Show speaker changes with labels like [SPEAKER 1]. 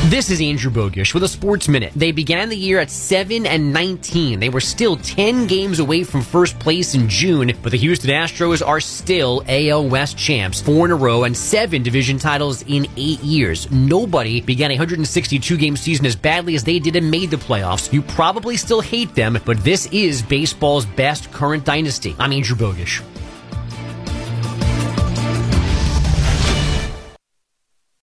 [SPEAKER 1] This is Andrew Bogusch with a Sports Minute. They began the year at 7-19. They were still 10 games away from first place in June, but the Houston Astros are still AL West champs, 4 in a row and 7 division titles in 8 years. Nobody began a 162-game season as badly as they did and made the playoffs. You probably still hate them, but this is baseball's best current dynasty. I'm Andrew Bogusch.